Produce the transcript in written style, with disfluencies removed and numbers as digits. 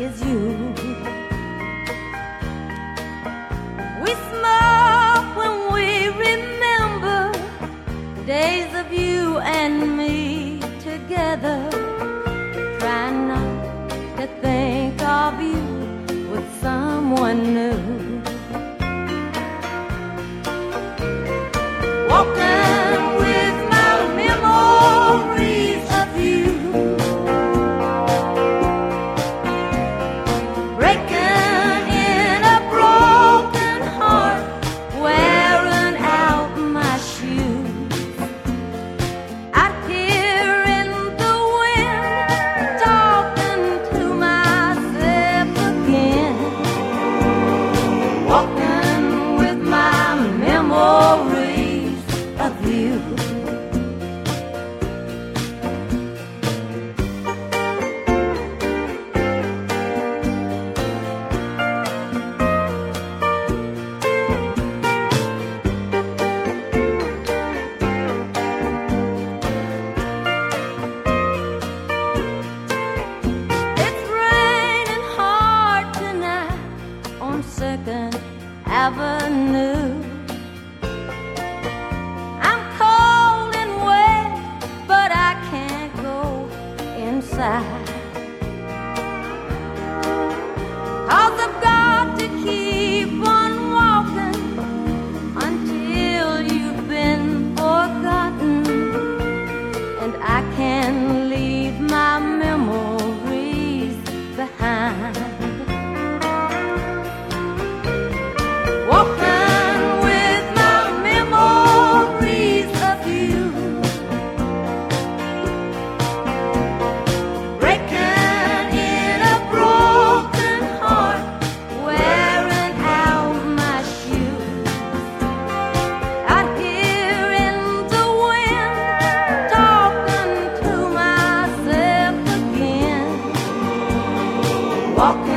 is you. We smile when we remember days of you and me together. Try not to think of you with someone new. Walking with my memories of you, breaking in a broken heart, wearing out my shoes. Out here in the wind, talking to myself again. Walking with my memories of you. It's raining hard tonight on 2nd Avenue. I'm cold and wet, but I can't go inside. 'Cause I've got to keep on walking until you've been forgotten, and I can leave my memories behind. Walking with my memories of you, breaking in a broken heart, wearing out my shoes. Out here in the wind, talking to myself again. Walking